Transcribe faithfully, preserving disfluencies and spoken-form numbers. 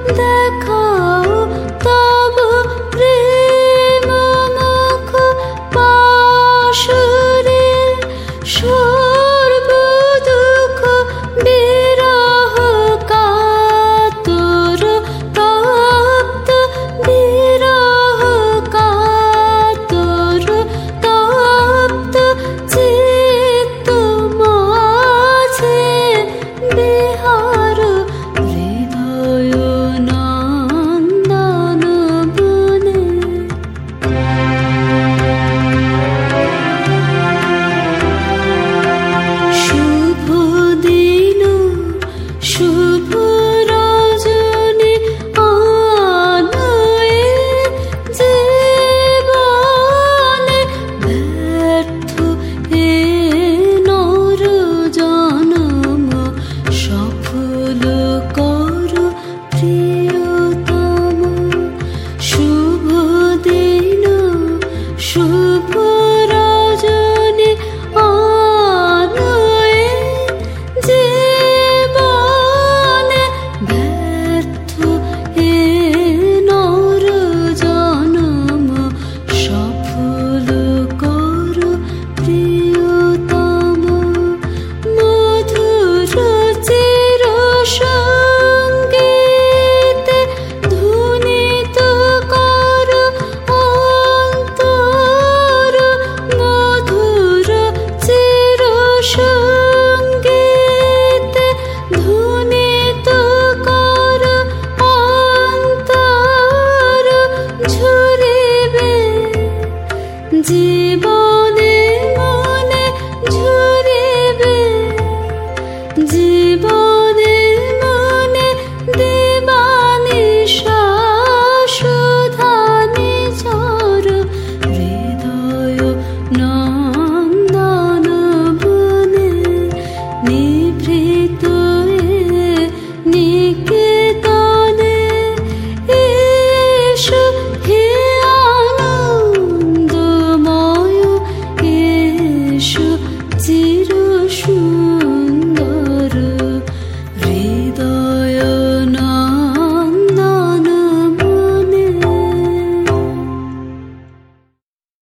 দেখাও তব প্রেম মুখ পাশরে সর্ব দুঃখ বিরহ কাতর তপ্ত বিরহ কাতর তপ্ত চিত্ত মাঝে বিহার হৃদয় নন্দন বনে। শুভ দিন শুভ রজনী আনয়ে জীবনে ব্যর্থ এ নর জনম সফল কর প্রিয়তম। শুভ দিন শুভ রজনী আনয়ে জীবনে ব্যর্থ এ নর জনম সফল কর প্রিয়তম। মধুর চির সঙ্গীতে ধ্বনিত কর অন্তর। মধুর চির সঙ্গীতে ধ্বনিত কর অন্তর। ঝরিবে জীব